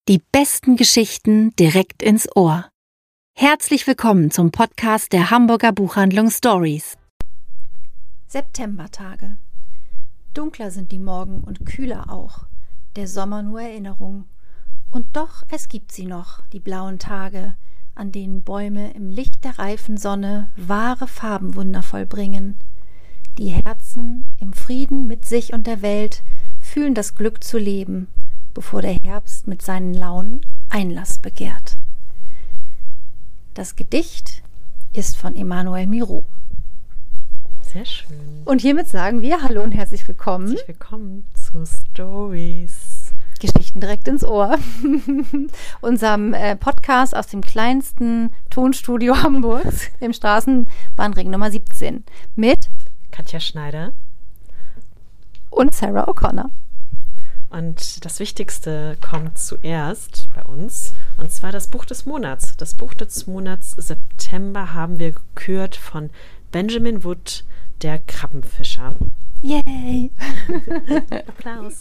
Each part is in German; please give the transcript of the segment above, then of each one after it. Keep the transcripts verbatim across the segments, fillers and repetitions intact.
Die besten Geschichten direkt ins Ohr. Herzlich willkommen zum Podcast der Hamburger Buchhandlung Stories. Septembertage. Dunkler sind die Morgen und kühler auch. Der Sommer nur Erinnerung. Und doch, es gibt sie noch, die blauen Tage, an denen Bäume im Licht der reifen Sonne wahre Farbenwunder vollbringen. Die Herzen im Frieden mit sich und der Welt fühlen das Glück zu leben, bevor der Herbst mit seinen Launen Einlass begehrt. Das Gedicht ist von Emmanuel Miro. Sehr schön. Und hiermit sagen wir Hallo und herzlich willkommen. Herzlich willkommen zu Stories. Geschichten direkt ins Ohr. Unserem äh, Podcast aus dem kleinsten Tonstudio Hamburgs im Straßenbahnring Nummer siebzehn mit Katja Schneider und Sarah O'Connor. Und das Wichtigste kommt zuerst bei uns, und zwar das Buch des Monats. Das Buch des Monats September haben wir gekürt von Benjamin Wood, der Krabbenfischer. Yay! Applaus!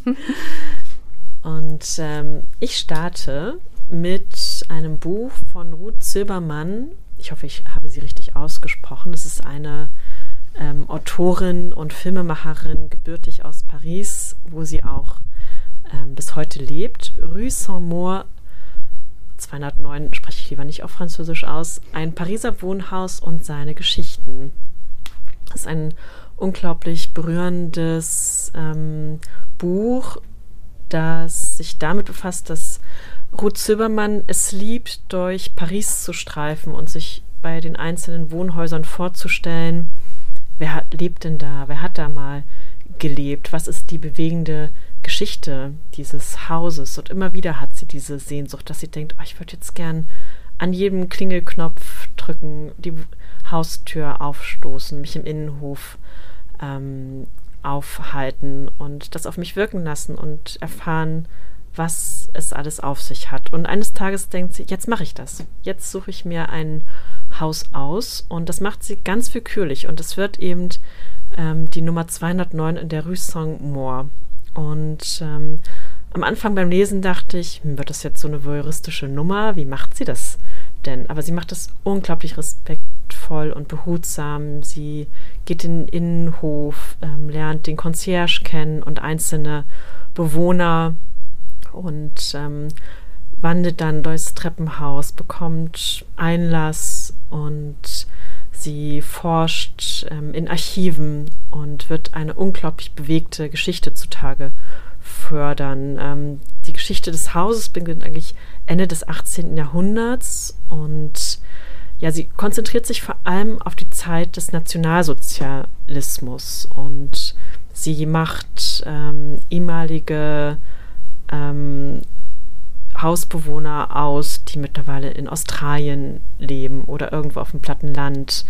Und ähm, ich starte mit einem Buch von Ruth Silbermann. Ich hoffe, ich habe sie richtig ausgesprochen. Es ist eine Ähm, Autorin und Filmemacherin, gebürtig aus Paris, wo sie auch ähm, bis heute lebt. Rue Saint-Maur zweihundertneun, spreche ich lieber nicht auf Französisch aus, ein Pariser Wohnhaus und seine Geschichten. Das ist ein unglaublich berührendes ähm, Buch, das sich damit befasst, dass Ruth Silbermann es liebt, durch Paris zu streifen und sich bei den einzelnen Wohnhäusern vorzustellen, wer hat, lebt denn da? Wer hat da mal gelebt? Was ist die bewegende Geschichte dieses Hauses? Und immer wieder hat sie diese Sehnsucht, dass sie denkt, oh, ich würde jetzt gern an jedem Klingelknopf drücken, die Haustür aufstoßen, mich im Innenhof ähm, aufhalten und das auf mich wirken lassen und erfahren, was es alles auf sich hat. Und eines Tages denkt sie, jetzt mache ich das. Jetzt suche ich mir ein Haus aus, und das macht sie ganz willkürlich, und es wird eben ähm, die Nummer zweihundertneun in der Rue Saint-Maur. Und ähm, am Anfang beim Lesen dachte ich, hm, wird das jetzt so eine voyeuristische Nummer? Wie macht sie das denn? Aber sie macht das unglaublich respektvoll und behutsam. Sie geht in den Innenhof, ähm, lernt den Concierge kennen und einzelne Bewohner und ähm, wandelt dann durchs Treppenhaus, bekommt Einlass, und sie forscht ähm, in Archiven und wird eine unglaublich bewegte Geschichte zutage fördern. Ähm, die Geschichte des Hauses beginnt eigentlich Ende des achtzehnten Jahrhunderts, und ja, sie konzentriert sich vor allem auf die Zeit des Nationalsozialismus, und sie macht ähm, ehemalige ähm, Hausbewohner aus, die mittlerweile in Australien leben oder irgendwo auf dem platten Land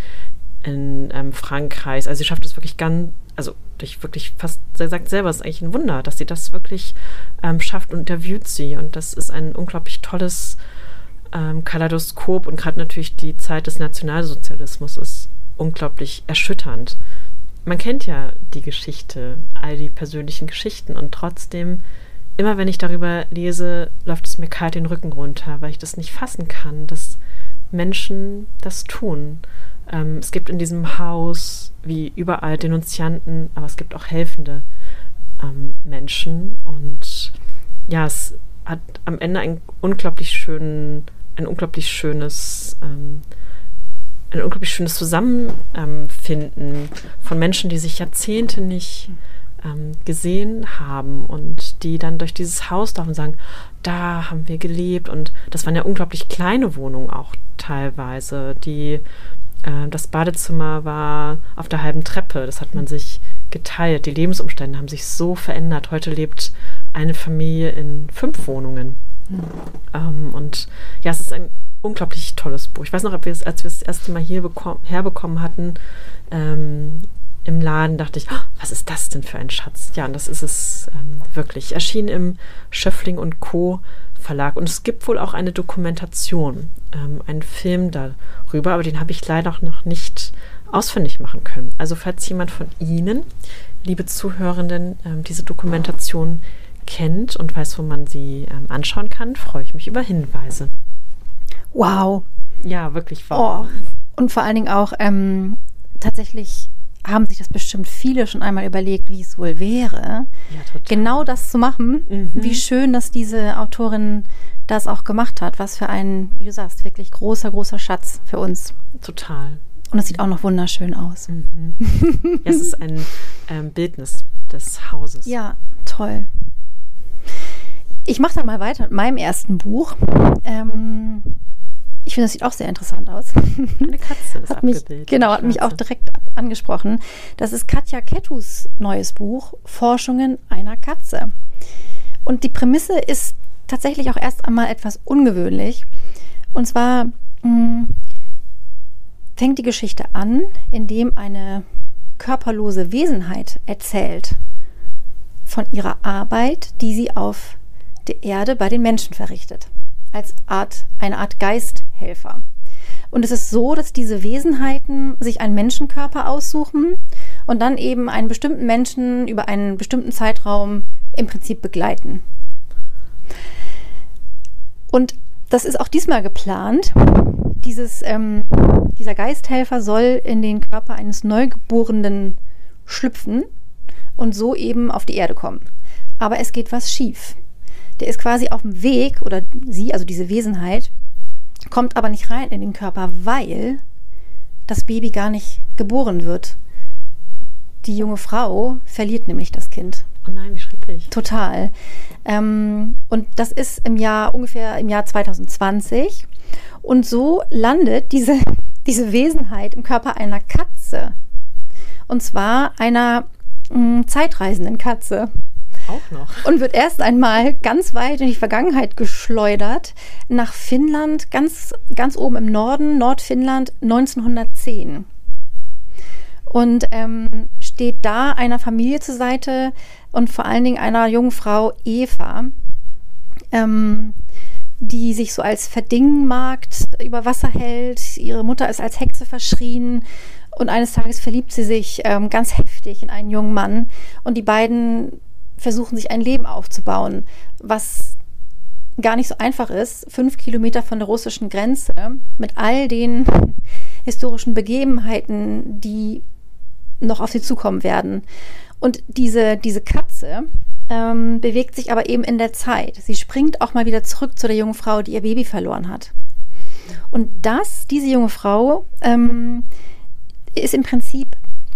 in ähm, Frankreich. Also sie schafft es wirklich ganz, also durch wirklich fast, sie sagt selber, es ist eigentlich ein Wunder, dass sie das wirklich ähm, schafft, und interviewt sie. Und das ist ein unglaublich tolles ähm, Kaleidoskop, und gerade natürlich die Zeit des Nationalsozialismus ist unglaublich erschütternd. Man kennt ja die Geschichte, all die persönlichen Geschichten, und trotzdem, immer wenn ich darüber lese, läuft es mir kalt den Rücken runter, weil ich das nicht fassen kann, dass Menschen das tun. Ähm, es gibt in diesem Haus, wie überall, Denunzianten, aber es gibt auch helfende ähm, Menschen. Und ja, es hat am Ende ein unglaublich schön, ein unglaublich schönes, ähm, ein unglaublich schönes Zusammenfinden von Menschen, die sich Jahrzehnte nicht Ähm, gesehen haben und die dann durch dieses Haus laufen und sagen, da haben wir gelebt. Und das waren ja unglaublich kleine Wohnungen auch teilweise. Die, äh, das Badezimmer war auf der halben Treppe, das hat man sich geteilt. Die Lebensumstände haben sich so verändert. Heute lebt eine Familie in fünf Wohnungen. Mhm. Ähm, und ja, es ist ein unglaublich tolles Buch. Ich weiß noch, ob wir es, als wir es das erste Mal hier bekom- herbekommen hatten, ähm, im Laden, dachte ich, oh, was ist das denn für ein Schatz? Ja, und das ist es ähm, wirklich. Erschien im Schöffling und Co. Verlag. Und es gibt wohl auch eine Dokumentation, ähm, einen Film darüber, aber den habe ich leider noch nicht ausfindig machen können. Also falls jemand von Ihnen, liebe Zuhörenden, ähm, diese Dokumentation kennt und weiß, wo man sie ähm, anschauen kann, freue ich mich über Hinweise. Wow. Ja, wirklich wow. Oh. Und vor allen Dingen auch ähm, tatsächlich haben sich das bestimmt viele schon einmal überlegt, wie es wohl wäre, ja, total. Genau das zu machen. Mhm. Wie schön, dass diese Autorin das auch gemacht hat. Was für ein, wie du sagst, wirklich großer, großer Schatz für uns. Total. Und es sieht auch noch wunderschön aus. Mhm. Ja, es ist ein ähm, Bildnis des Hauses. Ja, toll. Ich mache dann mal weiter mit meinem ersten Buch. Ähm, ich finde, das sieht auch sehr interessant aus. Eine Katze ist hat mich, abgebildet. Genau, hat mich auch direkt angesprochen. Das ist Katja Kettus neues Buch, Forschungen einer Katze. Und die Prämisse ist tatsächlich auch erst einmal etwas ungewöhnlich. Und zwar mh, fängt die Geschichte an, indem eine körperlose Wesenheit erzählt von ihrer Arbeit, die sie auf der Erde bei den Menschen verrichtet. Als Art, eine Art Geisthelfer. Und es ist so, dass diese Wesenheiten sich einen Menschenkörper aussuchen und dann eben einen bestimmten Menschen über einen bestimmten Zeitraum im Prinzip begleiten. Und das ist auch diesmal geplant. Dieses, ähm, dieser Geisthelfer soll in den Körper eines Neugeborenen schlüpfen und so eben auf die Erde kommen. Aber es geht was schief. Der ist quasi auf dem Weg, oder sie, also diese Wesenheit, kommt aber nicht rein in den Körper, weil das Baby gar nicht geboren wird. Die junge Frau verliert nämlich das Kind. Oh nein, wie schrecklich. Total. Ähm, und das ist im Jahr, ungefähr im Jahr zwanzig zwanzig. Und so landet diese, diese Wesenheit im Körper einer Katze. Und zwar einer mh, zeitreisenden Katze. Auch noch. Und wird erst einmal ganz weit in die Vergangenheit geschleudert, nach Finnland, ganz, ganz oben im Norden, Nordfinnland, neunzehnhundertzehn. Und ähm, steht da einer Familie zur Seite und vor allen Dingen einer jungen Frau, Eva, ähm, die sich so als Verdingmagd über Wasser hält. Ihre Mutter ist als Hexe verschrien und eines Tages verliebt sie sich ähm, ganz heftig in einen jungen Mann. Und die beiden versuchen sich ein Leben aufzubauen, was gar nicht so einfach ist. Fünf Kilometer von der russischen Grenze mit all den historischen Begebenheiten, die noch auf sie zukommen werden. Und diese, diese Katze ähm, bewegt sich aber eben in der Zeit. Sie springt auch mal wieder zurück zu der jungen Frau, die ihr Baby verloren hat. Und das, diese junge Frau, ähm, ist im Prinzip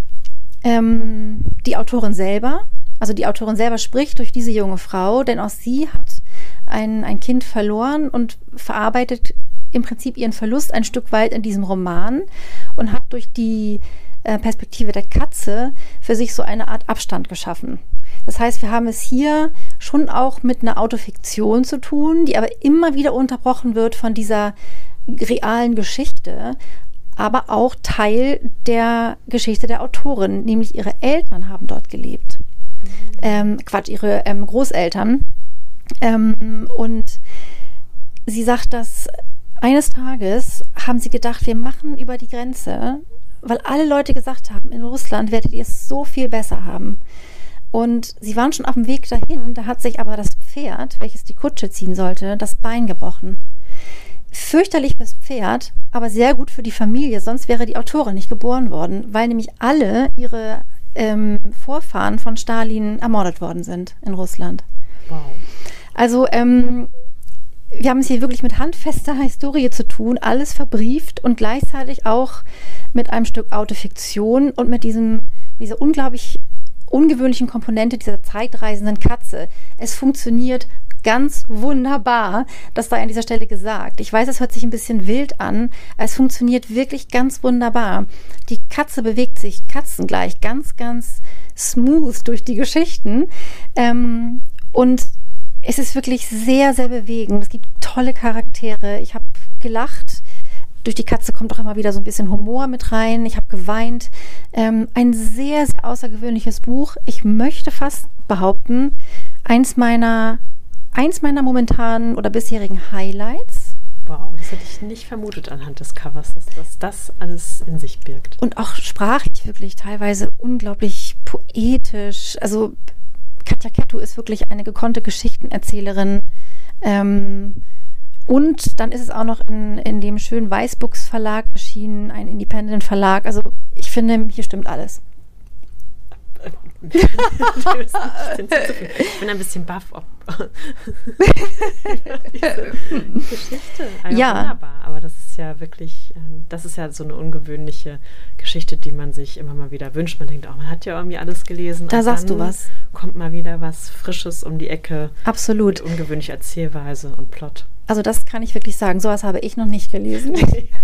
ähm, die Autorin selber. Also die Autorin selber spricht durch diese junge Frau, denn auch sie hat ein, ein Kind verloren und verarbeitet im Prinzip ihren Verlust ein Stück weit in diesem Roman und hat durch die äh, Perspektive der Katze für sich so eine Art Abstand geschaffen. Das heißt, wir haben es hier schon auch mit einer Autofiktion zu tun, die aber immer wieder unterbrochen wird von dieser realen Geschichte, aber auch Teil der Geschichte der Autorin, nämlich ihre Eltern haben dort gelebt. Ähm, Quatsch, ihre ähm, Großeltern. Ähm, und sie sagt, dass eines Tages haben sie gedacht, wir machen über die Grenze, weil alle Leute gesagt haben, in Russland werdet ihr es so viel besser haben. Und sie waren schon auf dem Weg dahin, da hat sich aber das Pferd, welches die Kutsche ziehen sollte, das Bein gebrochen. Fürchterlich fürs Pferd, aber sehr gut für die Familie, sonst wäre die Autorin nicht geboren worden, weil nämlich alle ihre ähm, Vorfahren von Stalin ermordet worden sind in Russland. Wow. Also ähm, wir haben es hier wirklich mit handfester Historie zu tun, alles verbrieft und gleichzeitig auch mit einem Stück Autofiktion und mit diesem, dieser unglaublich ungewöhnlichen Komponente dieser zeitreisenden Katze. Es funktioniert ganz wunderbar, das sei an dieser Stelle gesagt. Ich weiß, es hört sich ein bisschen wild an, aber es funktioniert wirklich ganz wunderbar. Die Katze bewegt sich katzengleich ganz, ganz smooth durch die Geschichten ähm, und es ist wirklich sehr, sehr bewegend. Es gibt tolle Charaktere. Ich habe gelacht. Durch die Katze kommt auch immer wieder so ein bisschen Humor mit rein. Ich habe geweint. Ähm, ein sehr, sehr außergewöhnliches Buch. Ich möchte fast behaupten, eins meiner, eins meiner momentanen oder bisherigen Highlights. Wow, das hätte ich nicht vermutet anhand des Covers, dass, dass das alles in sich birgt. Und auch sprachlich wirklich teilweise unglaublich poetisch. Also Katja Kettu ist wirklich eine gekonnte Geschichtenerzählerin. Ähm, und dann ist es auch noch in, in dem schönen Weißbuchs Verlag erschienen, ein Independent Verlag. Also ich finde, hier stimmt alles. Ich bin ein bisschen baff ob diese Geschichte. Also ja, wunderbar, aber das ist ja wirklich, das ist ja so eine ungewöhnliche Geschichte, die man sich immer mal wieder wünscht. Man denkt, oh, man hat ja irgendwie alles gelesen. Da sagst du was. Kommt mal wieder was Frisches um die Ecke. Absolut. Mit ungewöhnlicher Erzählweise und Plot. Also das kann ich wirklich sagen. Sowas habe ich noch nicht gelesen.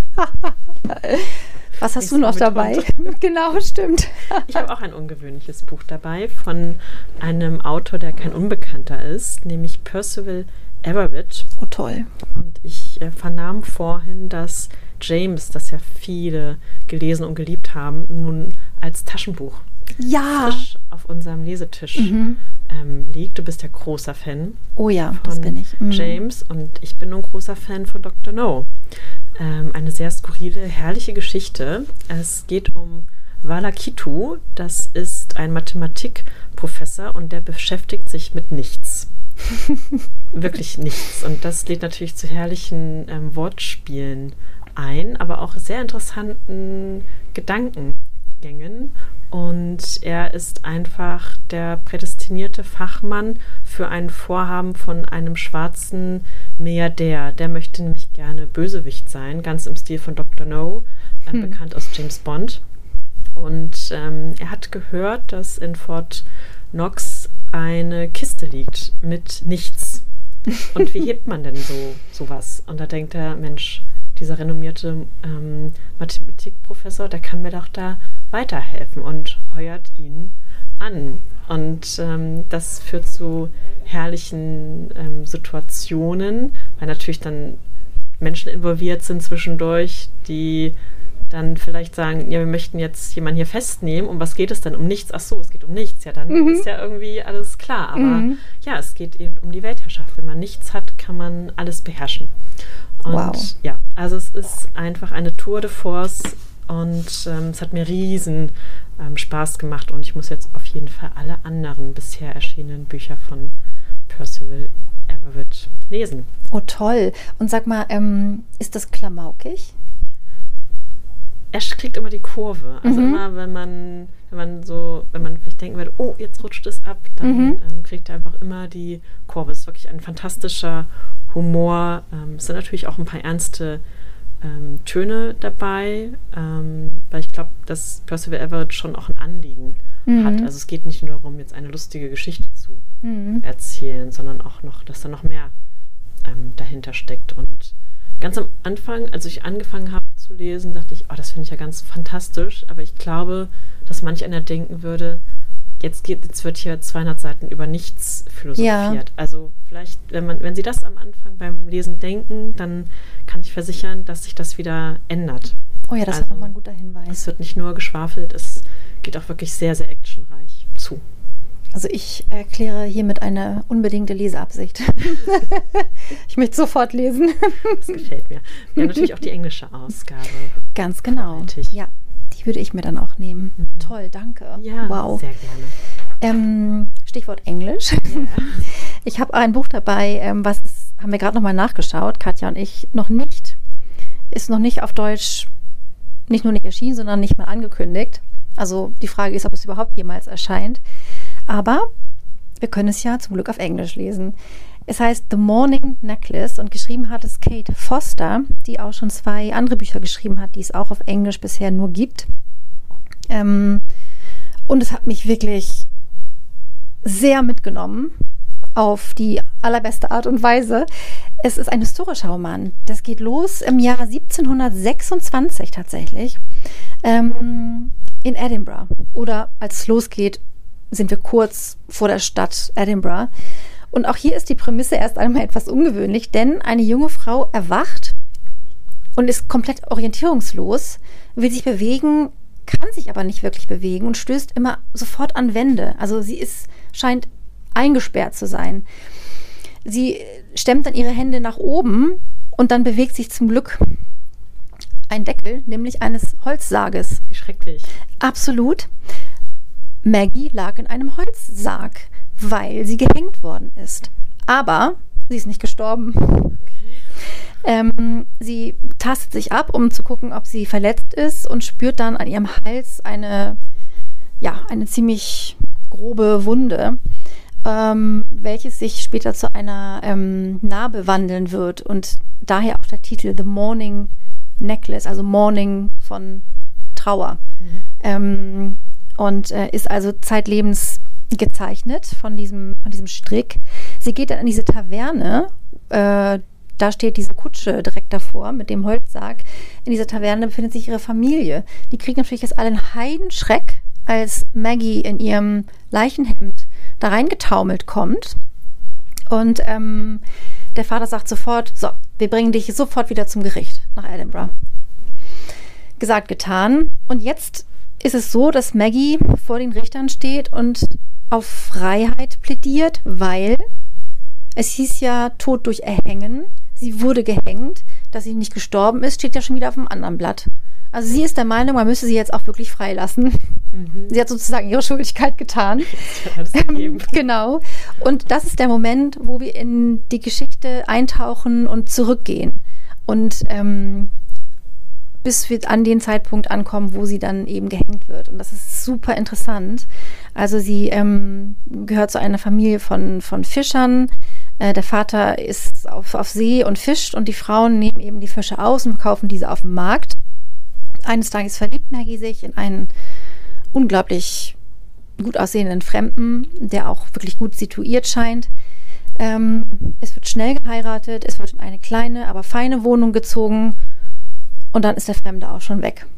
Was hast ich du noch dabei? Genau, stimmt. Ich habe auch ein ungewöhnliches Buch dabei von einem Autor, der kein Unbekannter ist, nämlich Percival Everett. Oh, toll. Und ich äh, vernahm vorhin, dass James, das ja viele gelesen und geliebt haben, nun als Taschenbuch ja. frisch auf unserem Lesetisch mhm. ähm, liegt. Du bist ja großer Fan. Oh ja, von das bin ich. Mhm. James und ich bin nun großer Fan von Doktor No. Ähm, eine sehr skurrile, herrliche Geschichte. Es geht um Valakitu. Das ist ein Mathematikprofessor und der beschäftigt sich mit nichts. Wirklich nichts. Und das lädt natürlich zu herrlichen ähm, Wortspielen ein, aber auch sehr interessanten Gedankengängen. Und er ist einfach der prädestinierte Fachmann für ein Vorhaben von einem schwarzen Milliardär. Der möchte nämlich gerne Bösewicht sein, ganz im Stil von Doktor No, äh, hm. bekannt aus James Bond. Und ähm, er hat gehört, dass in Fort Knox eine Kiste liegt mit nichts. Und wie hebt man denn so sowas? Und da denkt er, Mensch, dieser renommierte ähm, Mathematikprofessor, der kann mir doch da weiterhelfen und heuert ihn an. Und ähm, das führt zu herrlichen ähm, Situationen, weil natürlich dann Menschen involviert sind zwischendurch, die dann vielleicht sagen, ja, wir möchten jetzt jemanden hier festnehmen. Um was geht es denn? Um nichts? Ach so, es geht um nichts. Ja, dann mhm. ist ja irgendwie alles klar. Aber mhm. ja, es geht eben um die Weltherrschaft. Wenn man nichts hat, kann man alles beherrschen. Und wow. ja, also es ist einfach eine Tour de force und ähm, es hat mir riesen ähm, Spaß gemacht und ich muss jetzt auf jeden Fall alle anderen bisher erschienenen Bücher von Percival Everett lesen. Oh, toll. Und sag mal, ähm, ist das klamaukig? Er kriegt immer die Kurve. Also mhm. immer, wenn man, wenn man so, wenn man vielleicht denken würde, oh, jetzt rutscht es ab, dann mhm. ähm, kriegt er einfach immer die Kurve. Es ist wirklich ein fantastischer Humor. Ähm, es sind natürlich auch ein paar ernste ähm, Töne dabei, ähm, weil ich glaube, dass Percival Everett schon auch ein Anliegen mhm. hat. Also es geht nicht nur darum, jetzt eine lustige Geschichte zu mhm. erzählen, sondern auch noch, dass da noch mehr ähm, dahinter steckt. Und ganz am Anfang, als ich angefangen habe zu lesen, dachte ich, oh, das finde ich ja ganz fantastisch. Aber ich glaube, dass manch einer denken würde, jetzt, geht, jetzt wird hier zweihundert Seiten über nichts philosophiert. Ja. Also vielleicht, wenn man, wenn Sie das am Anfang beim Lesen denken, dann kann ich versichern, dass sich das wieder ändert. Oh ja, das also, ist nochmal ein guter Hinweis. Es wird nicht nur geschwafelt, es geht auch wirklich sehr, sehr actionreich zu. Also ich erkläre hiermit eine unbedingte Leseabsicht. Ich möchte sofort lesen. Das gefällt mir. Wir haben natürlich auch die englische Ausgabe. Ganz genau. Ja, die würde ich mir dann auch nehmen. Mhm. Toll, danke. Ja, wow. Sehr gerne. Ähm, Stichwort Englisch. Yeah. Ich habe ein Buch dabei, ähm, was ist, haben wir gerade nochmal nachgeschaut, Katja und ich, noch nicht, ist noch nicht auf Deutsch, nicht nur nicht erschienen, sondern nicht mal angekündigt. Also die Frage ist, ob es überhaupt jemals erscheint. Aber wir können es ja zum Glück auf Englisch lesen. Es heißt The Morning Necklace und geschrieben hat es Kate Foster, die auch schon zwei andere Bücher geschrieben hat, die es auch auf Englisch bisher nur gibt. Ähm, und es hat mich wirklich sehr mitgenommen auf die allerbeste Art und Weise. Es ist ein historischer Roman. Das geht los im Jahr siebzehnhundertsechsundzwanzig tatsächlich ähm, in Edinburgh. Oder als es losgeht, sind wir kurz vor der Stadt Edinburgh. Und auch hier ist die Prämisse erst einmal etwas ungewöhnlich, denn eine junge Frau erwacht und ist komplett orientierungslos, will sich bewegen, kann sich aber nicht wirklich bewegen und stößt immer sofort an Wände. Also sie ist, scheint eingesperrt zu sein. Sie stemmt dann ihre Hände nach oben und dann bewegt sich zum Glück ein Deckel, nämlich eines Holzsarges. Wie schrecklich. Absolut. Maggie lag in einem Holzsarg, weil sie gehängt worden ist. Aber sie ist nicht gestorben. Okay. Ähm, sie tastet sich ab, um zu gucken, ob sie verletzt ist und spürt dann an ihrem Hals eine, ja, eine ziemlich grobe Wunde, ähm, welches sich später zu einer ähm, Narbe wandeln wird und daher auch der Titel The Mourning Necklace, also Mourning von Trauer. Mhm. Ähm, und äh, ist also zeitlebens gezeichnet von diesem, von diesem Strick. Sie geht dann in diese Taverne, äh, da steht diese Kutsche direkt davor mit dem Holzsarg. In dieser Taverne befindet sich ihre Familie. Die kriegen natürlich jetzt alle einen Heidenschreck, als Maggie in ihrem Leichenhemd da reingetaumelt kommt. Und ähm, der Vater sagt sofort, so, wir bringen dich sofort wieder zum Gericht nach Edinburgh. Gesagt, getan. Und jetzt ist es so, dass Maggie vor den Richtern steht und auf Freiheit plädiert, weil es hieß ja Tod durch Erhängen. Sie wurde gehängt, dass sie nicht gestorben ist, steht ja schon wieder auf dem anderen Blatt. Also sie ist der Meinung, man müsse sie jetzt auch wirklich freilassen. Mhm. Sie hat sozusagen ihre Schuldigkeit getan. Ähm, genau. Und das ist der Moment, wo wir in die Geschichte eintauchen und zurückgehen. Und ähm, bis wir an den Zeitpunkt ankommen, wo sie dann eben gehängt wird. Und das ist super interessant. Also sie ähm, gehört zu einer Familie von, von Fischern. Äh, der Vater ist auf, auf See und fischt und die Frauen nehmen eben die Fische aus und verkaufen diese auf dem Markt. Eines Tages verliebt Maggie sich in einen unglaublich gut aussehenden Fremden, der auch wirklich gut situiert scheint. Ähm, es wird schnell geheiratet, es wird in eine kleine, aber feine Wohnung gezogen. Und dann ist der Fremde auch schon weg.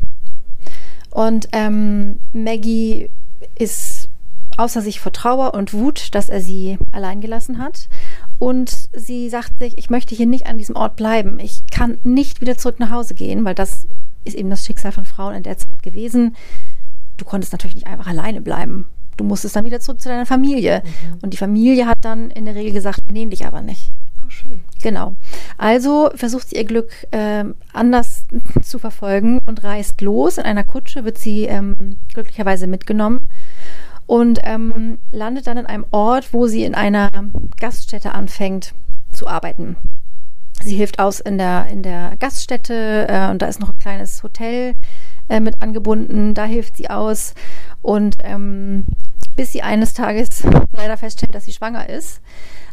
Und ähm, Maggie ist außer sich vor Trauer und Wut, dass er sie allein gelassen hat. Und sie sagt sich, ich möchte hier nicht an diesem Ort bleiben. Ich kann nicht wieder zurück nach Hause gehen, weil das ist eben das Schicksal von Frauen in der Zeit gewesen. Du konntest natürlich nicht einfach alleine bleiben. Du musstest dann wieder zurück zu deiner Familie. Mhm. Und die Familie hat dann in der Regel gesagt, wir nehmen dich aber nicht. Schön. Genau. Also versucht sie ihr Glück äh, anders zu verfolgen und reist los. In einer Kutsche wird sie ähm, glücklicherweise mitgenommen und ähm, landet dann in einem Ort, wo sie in einer Gaststätte anfängt zu arbeiten. Sie hilft aus in der, in der Gaststätte äh, und da ist noch ein kleines Hotel äh, mit angebunden. Da hilft sie aus und ähm, bis sie eines Tages leider feststellt, dass sie schwanger ist.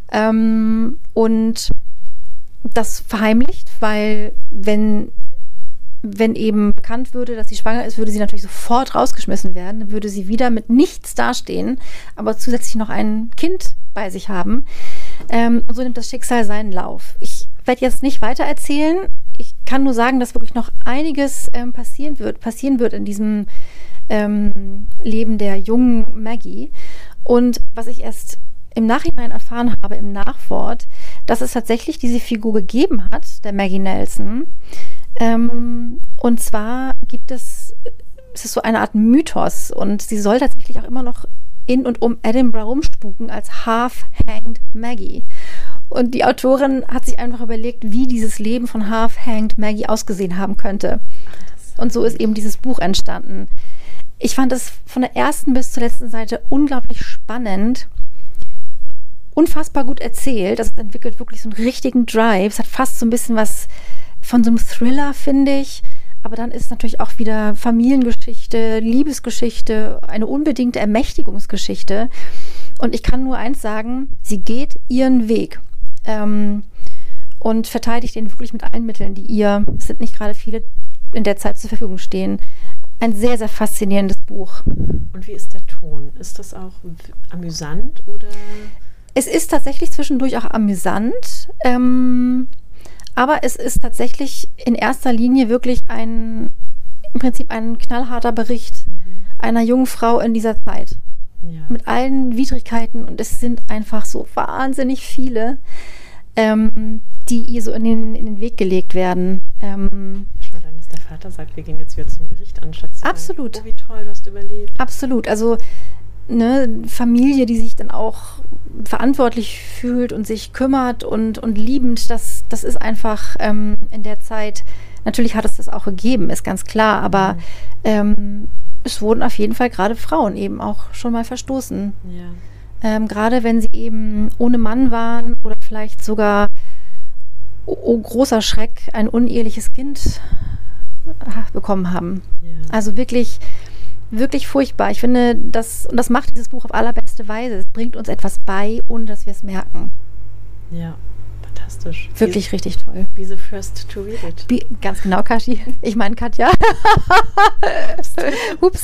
Ähm, und das verheimlicht, weil wenn, wenn eben bekannt würde, dass sie schwanger ist, würde sie natürlich sofort rausgeschmissen werden. Dann würde sie wieder mit nichts dastehen, aber zusätzlich noch ein Kind bei sich haben. Ähm, und so nimmt das Schicksal seinen Lauf. Ich werde jetzt nicht weiter erzählen. Ich kann nur sagen, dass wirklich noch einiges ähm, passieren wird, passieren wird in diesem ähm, Leben der jungen Maggie. Und was ich erst im Nachhinein erfahren habe, im Nachwort, dass es tatsächlich diese Figur gegeben hat, der Maggie Nelson. Ähm, und zwar gibt es, es ist so eine Art Mythos und sie soll tatsächlich auch immer noch in und um Edinburgh rumspuken als Half-Hanged Maggie. Und die Autorin hat sich einfach überlegt, wie dieses Leben von Half-Hanged Maggie ausgesehen haben könnte. Und so ist eben dieses Buch entstanden. Ich fand es von der ersten bis zur letzten Seite unglaublich spannend, unfassbar gut erzählt. Das entwickelt wirklich so einen richtigen Drive. Es hat fast so ein bisschen was von so einem Thriller, finde ich. Aber dann ist natürlich auch wieder Familiengeschichte, Liebesgeschichte, eine unbedingte Ermächtigungsgeschichte. Und ich kann nur eins sagen, sie geht ihren Weg ähm, und verteidigt den wirklich mit allen Mitteln, die ihr, es sind nicht gerade viele, in der Zeit zur Verfügung stehen. Ein sehr, sehr faszinierendes Buch. Und wie ist der Ton? Ist das auch amüsant oder? Es ist tatsächlich zwischendurch auch amüsant, ähm, aber es ist tatsächlich in erster Linie wirklich ein, im Prinzip ein knallharter Bericht mhm. einer jungen Frau in dieser Zeit. Ja. Mit allen Widrigkeiten und es sind einfach so wahnsinnig viele, ähm, die ihr so in den, in den Weg gelegt werden. Ähm, Schon dann, dass der Vater sagt, wir gehen jetzt wieder zum Gericht, anstatt zu sagen, absolut. Oh, wie toll, du hast überlebt. Absolut, also eine Familie, die sich dann auch verantwortlich fühlt und sich kümmert und, und liebend, das, das ist einfach ähm, in der Zeit, natürlich hat es das auch gegeben, ist ganz klar, aber mhm. ähm, es wurden auf jeden Fall gerade Frauen eben auch schon mal verstoßen. Ja. Ähm, gerade wenn sie eben ohne Mann waren oder vielleicht sogar, oh, oh großer Schreck, ein uneheliches Kind bekommen haben. Ja. Also wirklich, wirklich furchtbar. Ich finde, das, und das macht dieses Buch auf allerbeste Weise. Es bringt uns etwas bei, ohne dass wir es merken. Ja, fantastisch. Wirklich Be, richtig toll. Be the first to read it. Be, ganz genau, Kashi. Ich meine Katja. Ups.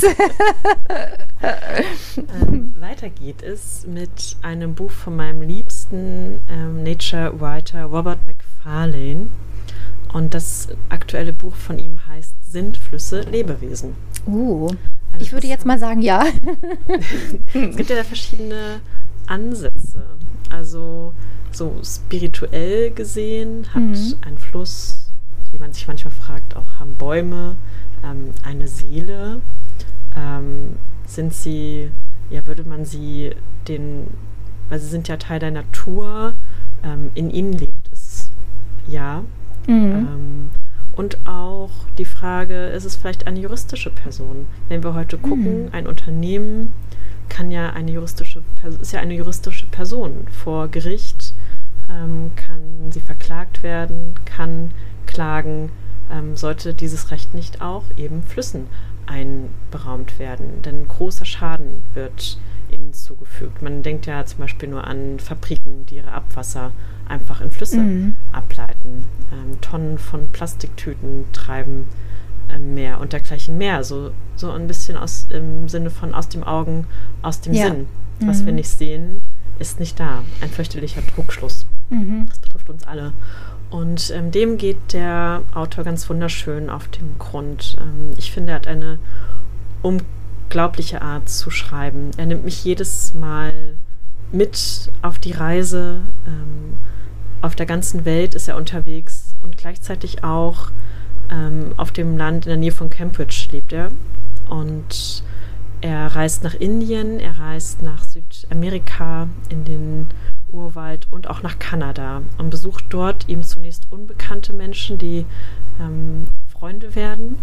ähm, weiter geht es mit einem Buch von meinem liebsten ähm, Nature-Writer Robert Macfarlane. Und das aktuelle Buch von ihm heißt Sind Flüsse Lebewesen? Uh, ich würde jetzt mal sagen, ja. Es gibt ja da verschiedene Ansätze. Also so spirituell gesehen hat mhm. ein Fluss, wie man sich manchmal fragt, auch haben Bäume ähm, eine Seele. Ähm, sind sie, ja, würde man sie den, weil sie sind ja Teil der Natur, ähm, in ihnen lebt es. Ja. Mhm. Ähm, und auch die Frage, ist es vielleicht eine juristische Person? Wenn wir heute gucken, mhm. ein Unternehmen kann ja eine juristische Person, ist ja eine juristische Person vor Gericht, ähm, kann sie verklagt werden, kann klagen, ähm, sollte dieses Recht nicht auch eben Flüssen einberaumt werden. Denn großer Schaden wird ihnen zugefügt. Man denkt ja zum Beispiel nur an Fabriken, die ihre Abwasser einfach in Flüsse mhm. ableiten. Ähm, Tonnen von Plastiktüten treiben ähm, mehr und dergleichen mehr. So, so ein bisschen aus, im Sinne von aus dem Augen, aus dem ja. Sinn. Was mhm. wir nicht sehen, ist nicht da. Ein fürchterlicher Trugschluss. Mhm. Das betrifft uns alle. Und ähm, dem geht der Autor ganz wunderschön auf den Grund. Ähm, ich finde, er hat eine unglaubliche Art zu schreiben. Er nimmt mich jedes Mal mit auf die Reise. Ähm, auf der ganzen Welt ist er unterwegs und gleichzeitig auch ähm, auf dem Land in der Nähe von Cambridge lebt er. Und er reist nach Indien, er reist nach Südamerika in den Urwald und auch nach Kanada und besucht dort eben zunächst unbekannte Menschen, die ähm, Freunde werden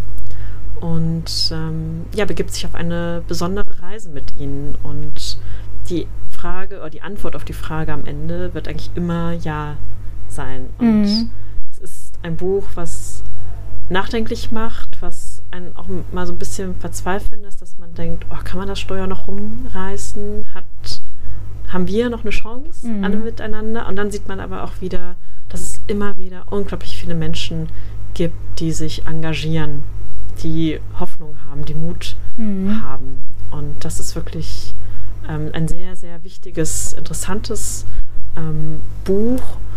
und ähm, ja, begibt sich auf eine besondere Reise mit ihnen. Und die Frage oder die Antwort auf die Frage am Ende wird eigentlich immer Ja sein. Und mhm. es ist ein Buch, was nachdenklich macht, was einen auch mal so ein bisschen verzweifeln lässt, dass man denkt, oh, kann man das Steuer noch rumreißen? Hat haben wir noch eine Chance, mhm. alle miteinander? Und dann sieht man aber auch wieder, dass es immer wieder unglaublich viele Menschen gibt, die sich engagieren, die Hoffnung haben, die Mut mhm. haben. Und das ist wirklich ähm, ein sehr, sehr wichtiges, interessantes ähm, Buch.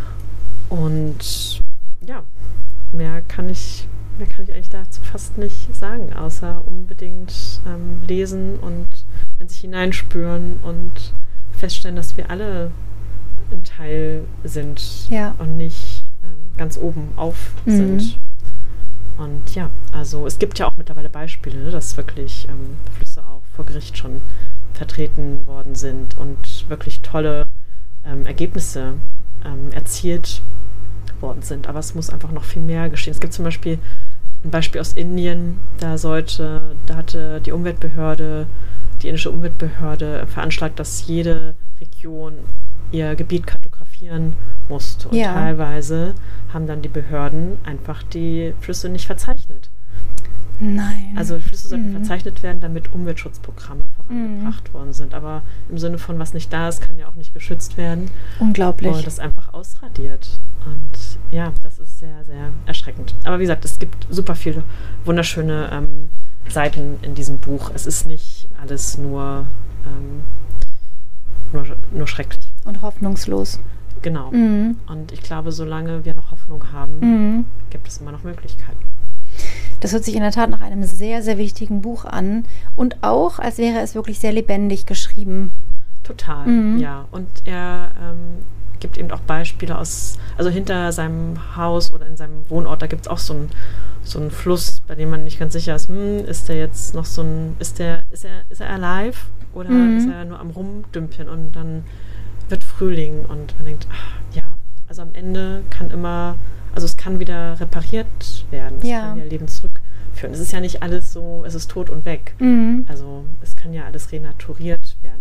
Und ja, mehr kann ich, mehr kann ich eigentlich dazu fast nicht sagen, außer unbedingt ähm, lesen und in sich hineinspüren und feststellen, dass wir alle ein Teil sind ja. und nicht ähm, ganz oben auf mhm. sind. Und ja, also es gibt ja auch mittlerweile Beispiele, ne, dass wirklich ähm, Flüsse auch vor Gericht schon vertreten worden sind und wirklich tolle ähm, Ergebnisse ähm, erzielt worden sind. Aber es muss einfach noch viel mehr geschehen. Es gibt zum Beispiel ein Beispiel aus Indien, da sollte, da hatte die Umweltbehörde die indische Umweltbehörde veranschlagt, dass jede Region ihr Gebiet kartografieren musste. Und ja. teilweise haben dann die Behörden einfach die Flüsse nicht verzeichnet. Nein. Also Flüsse sollten mhm. verzeichnet werden, damit Umweltschutzprogramme vorangebracht mhm. worden sind. Aber im Sinne von, was nicht da ist, kann ja auch nicht geschützt werden. Unglaublich. Und das einfach ausradiert. Und ja, das ist sehr, sehr erschreckend. Aber wie gesagt, es gibt super viele wunderschöne ähm, Seiten in diesem Buch. Es ist nicht alles nur, ähm, nur, nur schrecklich. Und hoffnungslos. Genau. Mhm. Und ich glaube, solange wir noch Hoffnung haben, mhm. gibt es immer noch Möglichkeiten. Das hört sich in der Tat nach einem sehr, sehr wichtigen Buch an. Und auch, als wäre es wirklich sehr lebendig geschrieben. Total, mhm. ja. Und er ähm, gibt eben auch Beispiele aus, also hinter seinem Haus oder in seinem Wohnort, da gibt es auch so einen so einen Fluss, bei dem man nicht ganz sicher ist, hm, ist der jetzt noch so ein, ist der, ist er, ist er alive oder mhm. ist er nur am Rumdümpeln? Und dann wird Frühling und man denkt, ach, ja, also am Ende kann immer, also es kann wieder repariert werden, es ja. kann wieder Leben zurückführen. Es ist ja nicht alles so, es ist tot und weg. Mhm. Also es kann ja alles renaturiert werden, wenn wir das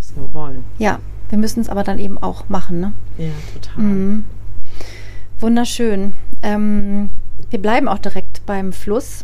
es nur wollen. Ja, wir müssen es aber dann eben auch machen, ne? Ja, total. Mhm. Wunderschön. Ähm, wir bleiben auch direkt beim Fluss,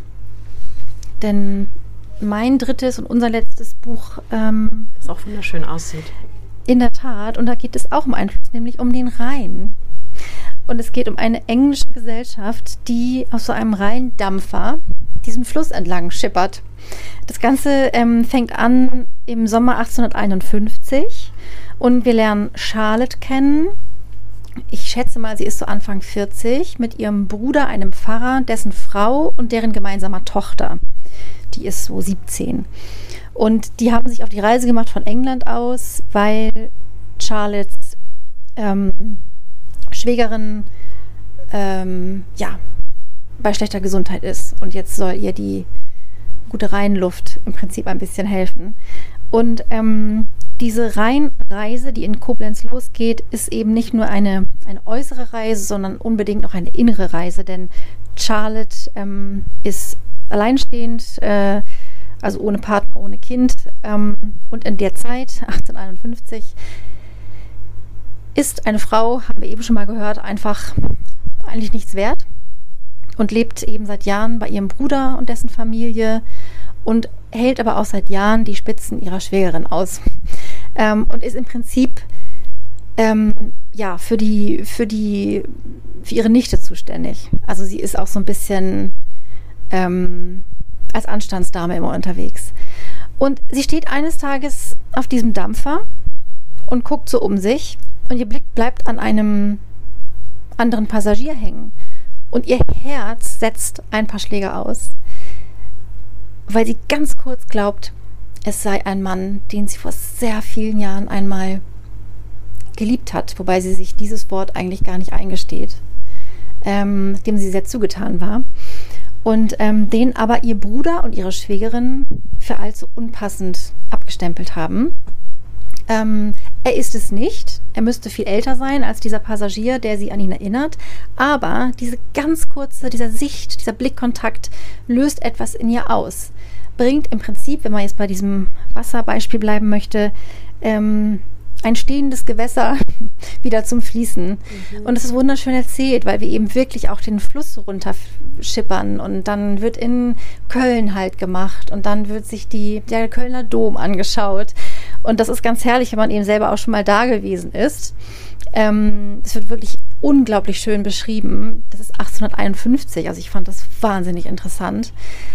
denn mein drittes und unser letztes Buch, ähm, das auch wunderschön aussieht. In der Tat, und da geht es auch um einen Fluss, nämlich um den Rhein. Und es geht um eine englische Gesellschaft, die auf so einem Rheindampfer diesen Fluss entlang schippert. Das Ganze ähm, fängt an im Sommer achtzehnhunderteinundfünfzig und wir lernen Charlotte kennen. Ich schätze mal, sie ist so Anfang vierzig, mit ihrem Bruder, einem Pfarrer, dessen Frau und deren gemeinsamer Tochter. Die ist so siebzehn. Und die haben sich auf die Reise gemacht von England aus, weil Charlottes ähm, Schwägerin ähm, ja, bei schlechter Gesundheit ist. Und jetzt soll ihr die gute Rheinluft im Prinzip ein bisschen helfen. Und ähm, diese Rheinreise, die in Koblenz losgeht, ist eben nicht nur eine, eine äußere Reise, sondern unbedingt auch eine innere Reise. Denn Charlotte ähm, ist alleinstehend, äh, also ohne Partner, ohne Kind. Ähm, und in der Zeit, achtzehnhunderteinundfünfzig, ist eine Frau, haben wir eben schon mal gehört, einfach eigentlich nichts wert und lebt eben seit Jahren bei ihrem Bruder und dessen Familie und hält aber auch seit Jahren die Spitzen ihrer Schwägerin aus. Ähm, und ist im Prinzip ähm, ja, für die, für die, für ihre Nichte zuständig. Also sie ist auch so ein bisschen ähm, als Anstandsdame immer unterwegs. Und sie steht eines Tages auf diesem Dampfer und guckt so um sich und ihr Blick bleibt an einem anderen Passagier hängen. Und ihr Herz setzt ein paar Schläge aus, weil sie ganz kurz glaubt, es sei ein Mann, den sie vor sehr vielen Jahren einmal geliebt hat, wobei sie sich dieses Wort eigentlich gar nicht eingesteht, ähm, dem sie sehr zugetan war. Und ähm, den aber ihr Bruder und ihre Schwägerin für allzu unpassend abgestempelt haben. Ähm, er ist es nicht. Er müsste viel älter sein als dieser Passagier, der sie an ihn erinnert. Aber diese ganz kurze, dieser Sicht, dieser Blickkontakt löst etwas in ihr aus. Bringt im Prinzip, wenn man jetzt bei diesem Wasserbeispiel bleiben möchte, ähm, ein stehendes Gewässer wieder zum Fließen. Mhm. Und es ist wunderschön erzählt, weil wir eben wirklich auch den Fluss runterschippern und dann wird in Köln halt gemacht und dann wird sich die, der Kölner Dom angeschaut. Und das ist ganz herrlich, wenn man eben selber auch schon mal da gewesen ist. Ähm, es wird wirklich unglaublich schön beschrieben. Das ist achtzehnhunderteinundfünfzig, also ich fand das wahnsinnig interessant.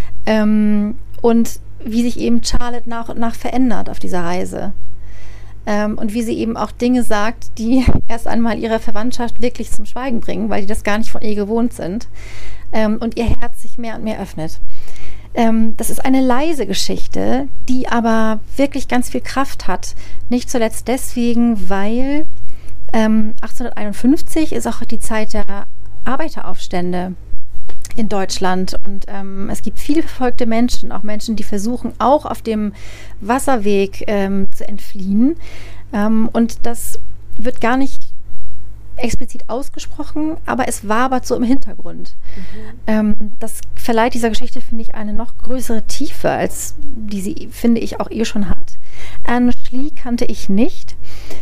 Ähm, und wie sich eben Charlotte nach und nach verändert auf dieser Reise. Ähm, und wie sie eben auch Dinge sagt, die erst einmal ihre Verwandtschaft wirklich zum Schweigen bringen, weil die das gar nicht von ihr gewohnt sind. Ähm, und ihr Herz sich mehr und mehr öffnet. Ähm, das ist eine leise Geschichte, die aber wirklich ganz viel Kraft hat. Nicht zuletzt deswegen, weil ähm, achtzehnhunderteinundfünfzig ist auch die Zeit der Arbeiteraufstände in Deutschland und ähm, es gibt viele verfolgte Menschen, auch Menschen, die versuchen, auch auf dem Wasserweg ähm, zu entfliehen. Ähm, und das wird gar nicht explizit ausgesprochen, aber es wabert so im Hintergrund. Mhm. Ähm, das verleiht dieser Geschichte, finde ich, eine noch größere Tiefe, als die sie, finde ich, auch eh schon hat. Anne Schlie kannte ich nicht.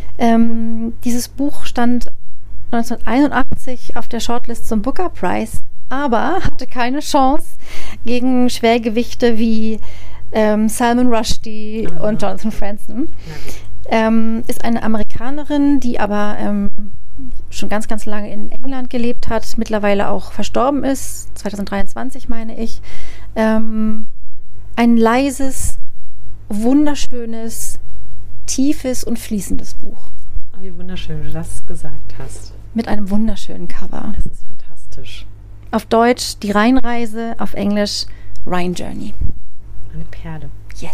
Ähm, dieses Buch stand neunzehnhunderteinundachtzig auf der Shortlist zum Booker Prize, aber hatte keine Chance gegen Schwergewichte wie ähm, Salman Rushdie oh, und Jonathan Franzen. Ähm, ist eine Amerikanerin, die aber ähm, schon ganz, ganz lange in England gelebt hat, mittlerweile auch verstorben ist, zweitausenddreiundzwanzig meine ich. Ähm, ein leises, wunderschönes, tiefes und fließendes Buch. Oh, wie wunderschön du das gesagt hast. Mit einem wunderschönen Cover. Das ist fantastisch. Auf Deutsch die Rheinreise, auf Englisch Rhine Journey. Eine Perle. Yes.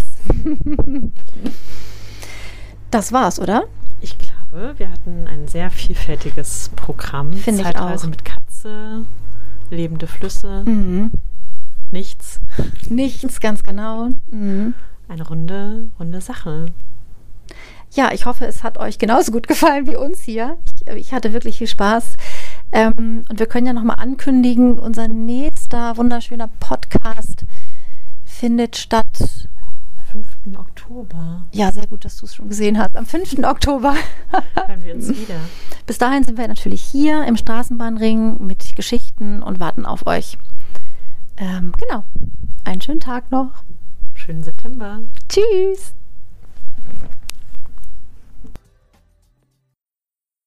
Das war's, oder? Ich glaube, wir hatten ein sehr vielfältiges Programm. Finde ich Zeitreise auch. mit Katze, lebende Flüsse, Mhm. nichts. Nichts, ganz genau. Mhm. Eine runde, runde Sache. Ja, ich hoffe, es hat euch genauso gut gefallen wie uns hier. Ich, ich hatte wirklich viel Spaß. Ähm, und wir können ja nochmal ankündigen, unser nächster wunderschöner Podcast findet statt fünften Oktober. Ja, sehr gut, dass du es schon gesehen hast. Am fünften Oktober hören wir uns wieder. Bis dahin sind wir natürlich hier im Straßenbahnring mit Geschichten und warten auf euch. Ähm, genau. Einen schönen Tag noch. Schönen September. Tschüss.